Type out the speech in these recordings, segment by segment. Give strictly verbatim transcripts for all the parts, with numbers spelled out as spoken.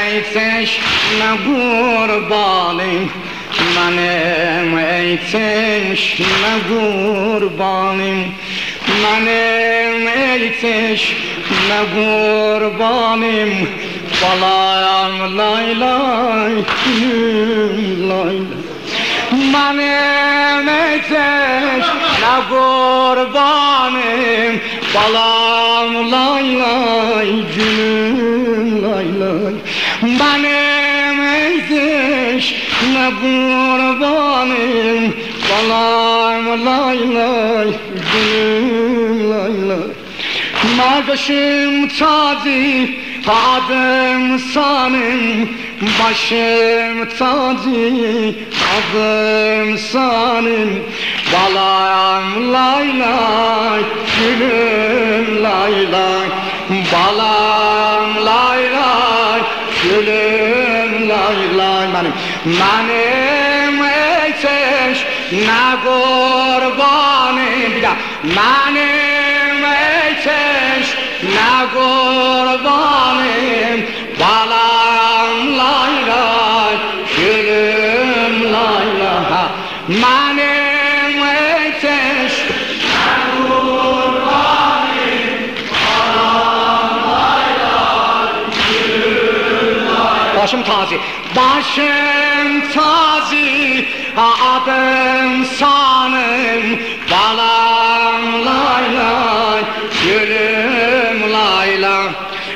ey teşne kurbanım, benim ey teşne kurbanım, benim ey teşne kurbanım, balam lay lay gülüm lay lay. Benim ey teşne kurbanım, balam lay lay gülüm lay lay. Benim ey teşne kurbanım, balam lay lay gülüm lay lay. Başım tacı, adım sanım, başım tacı, adım sanım, balam lay lay gülüm lay lay, balam lay lay gülüm lay lay. Benim benim ey teşne kurbanım, bir daha benim ey teşne kurbanım, balam lay lay gülüm lay lay. Benim ey teşne kurbanım, balam lay lay gülüm lay lay. Başım tazi, başım tazi, adım sanım, balam lay lay gülüm lay lay,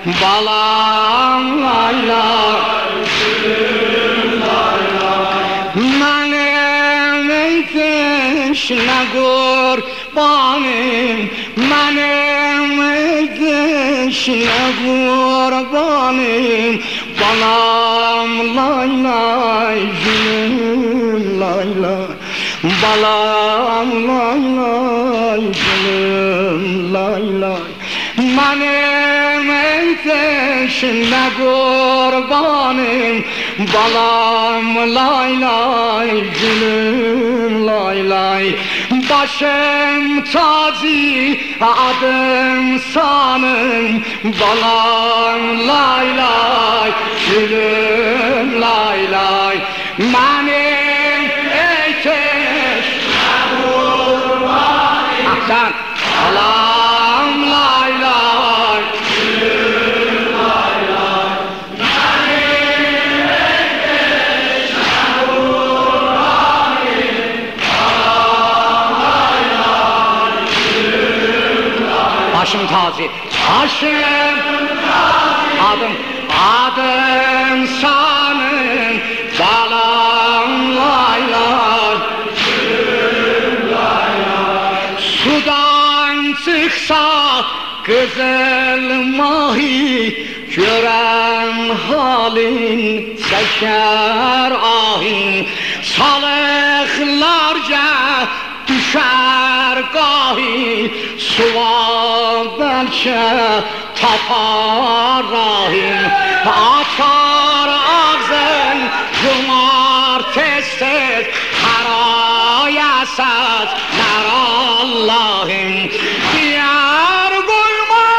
balam lay lay gülüm lay lay. Benim ey teşne kurbanım, benim ey teşne kurbanım, balam lay lay gülüm lay lay, balam lay lay gülüm lay lay. Benim ey teşne kurbanım, balam lay lay gülüm lay lay. Başım tacı, adım sanım, balam lay lay gülüm lay lay. Benim ey teşne kurbanım, aksan, balam lay lay gülüm lay lay. Benim ey teşne kurbanım, balam lay lay gülüm lay lay. Başım tazi, başım tazi, adım, adım sanım, balam lay lay gülüm lay lay. Sudan çıksa güzel mahi, gören halin çeker ahin, salıklarca düşer gahi, sual belki tapar rahim, açar ağzın yumar tez tez, karayasız ner Allah'ım. Diyar koyma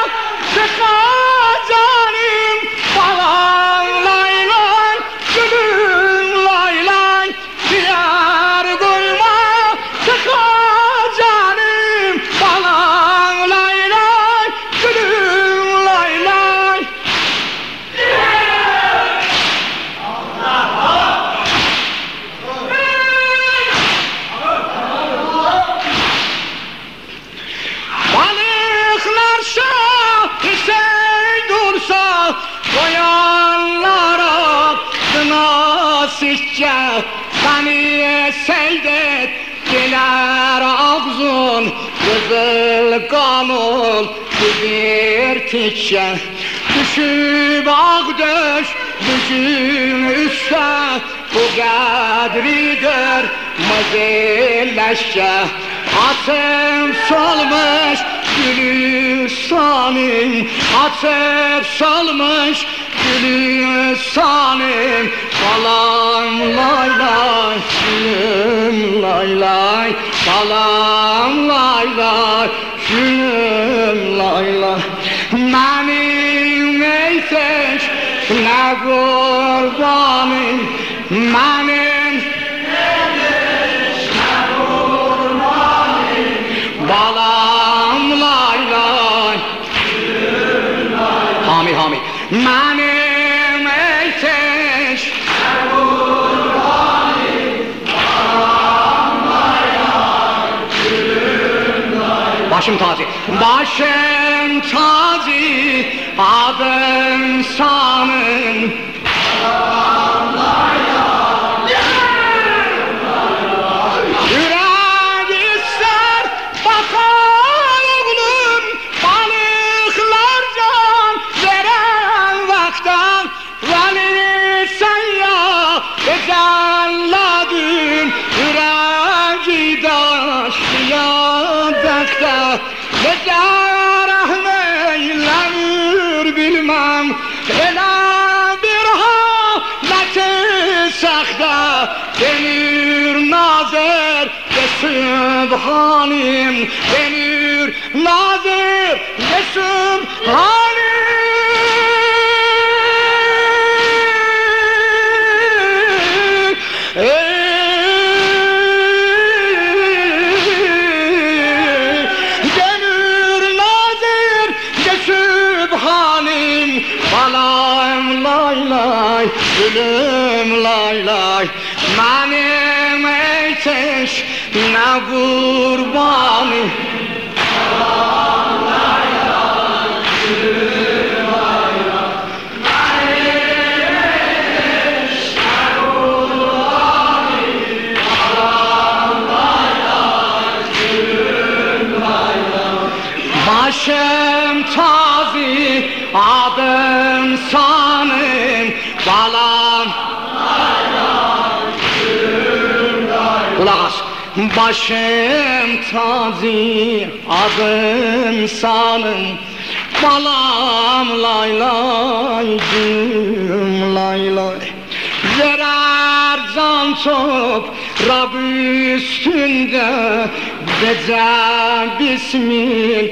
çıkacanim, balam lay lay gülüm lay lay. Diyar koyma çıkacanim, balam lay lay gülüm lay lay. Balıklar şahise dursa, koyanlara nasipçe, beni seydet diler ağzın, kızıl kanol bübürtükçe. Düşüp ağdöş düşün üstte, bu kadri gör mazilleşçe. Atıp solmuş Gülistan'ım, atıp solmuş Gülistan'ım, balam lay lay gülüm lay lay, balam lay lay gülüm lay lay. Benim ey teşne ne kurbanım benim, ne kurbanım balam lay lay. Hami hami benim eteş, ne kurbanım balam lay lay. Başım tazi, başım tazi, adım sanım. Yürek ister bakar oğlum, balıklar can veren vaktan. Veli sen ya ecelladın, yüreği daşlayacakta. Nece rahmeylenir bilmem, ela bir haleti sakta. Denir nazır ve sübhanim, denir nazır ve sübhanim. Balam lay lay, gülüm lay lay, benim eteş ne kurbanım. Balam lay lay, gülüm lay lay, benim eteş ne kurbanım. Balam lay lay, gülüm lay lay. Başım tazi, adım sanım, balam lay lay, gülüm lay. Kulak as. Başım tazi, adım sanım, balam lay lay, gülüm lay lay. Verer can top Rab üstünde, gece bismil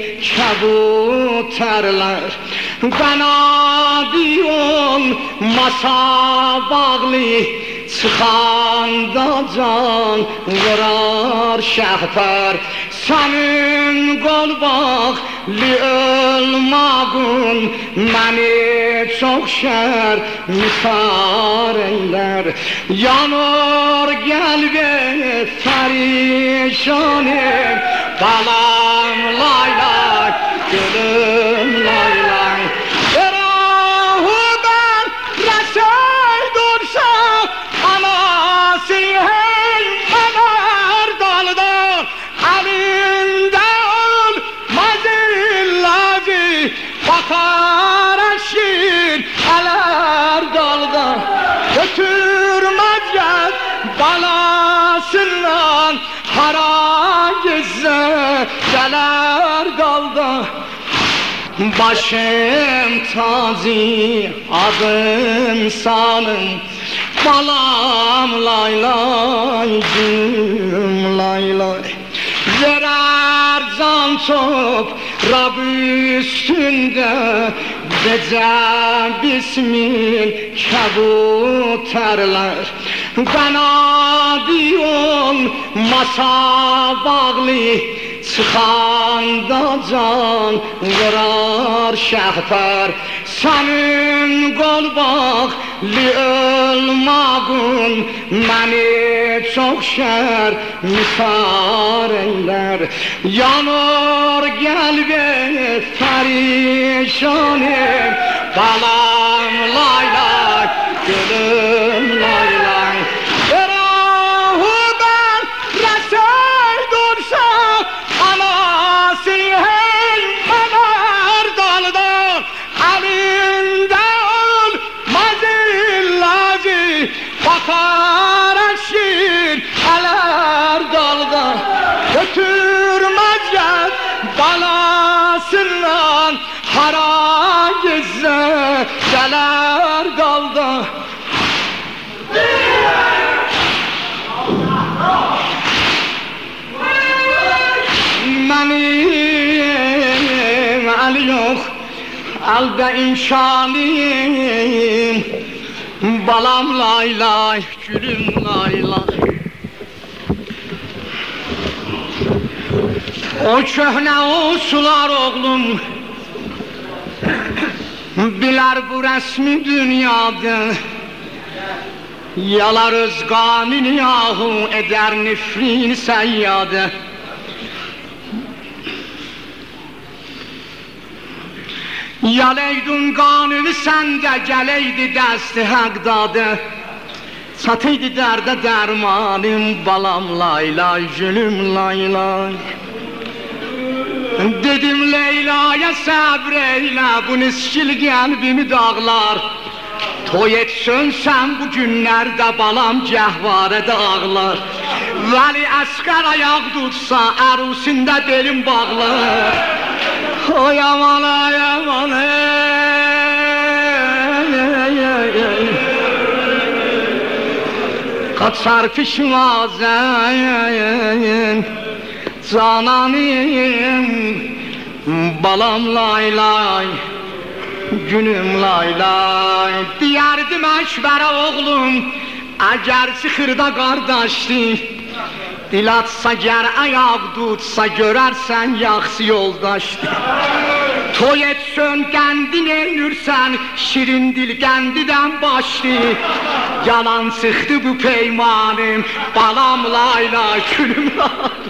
kabuterler. Kanadi olmasa bağlı, çıkanda can vurar şehper. Senin kol bağlı olmağın beni çok şer misar eyler. Yanır gelbe perişanım, balam lay lay, gülüm lay lay. Erahu ben resey dursa, anası hey menar daldan. Elinde olmaz illacı, bakar eşin eler daldan. Götürmez gel balasından, hara gizle geler dalda. Başım tazi, adım sanım, balam lay lay, gülüm lay lay. Verer can top Rab üstünde, gece bismil kabuterler. Kanadi olmasa bağlı, çıkanda can vurar şehper. Senin kol bağlı olmağın beni çok şer misar eyler. Yanır gelbe perişanım, balam lay lay, gülüm lay lay. Erahu ben resey dursa, anası hey menar daldan. Elinde olmaz illacı, bakar eşin eler daldan. Götürmez gel balasından, hara gizle geler dalda. Benim el yok, elde imşanım, Balam lay lay, gülüm lay lay. O köhne o sular oğlum biler bu resmi dünyada. Yalar öz gamini yahu eder nifrin seyyade. Yaleydun kanını sende geleydi desti haqdadı. Satıydı derde dermanım balam lay lay gülüm lay lay. Dedim Leyla'ya sabreyle bu niskil kalbimi dağlar. Toy etsin sen bu günlerde balam cəhvarədə ağlar. Vəli əskər ayaq tutsa ərusində belim bağlar. Oy aman ay aman ey. Kaçar pişmazın cananım balam lay lay. Günüm lay lay. Diyərdim Əkbərə oğlum əgər çıxırda qardaşdır. Dil atsa gər ayaq tutsa görərsən yaxşı yoldaşdır. Toy etsən qəndin eynürsən şirin dil qəndidən başdır. Yalan çıxdı bu peymanım balam lay lay gülüm lay.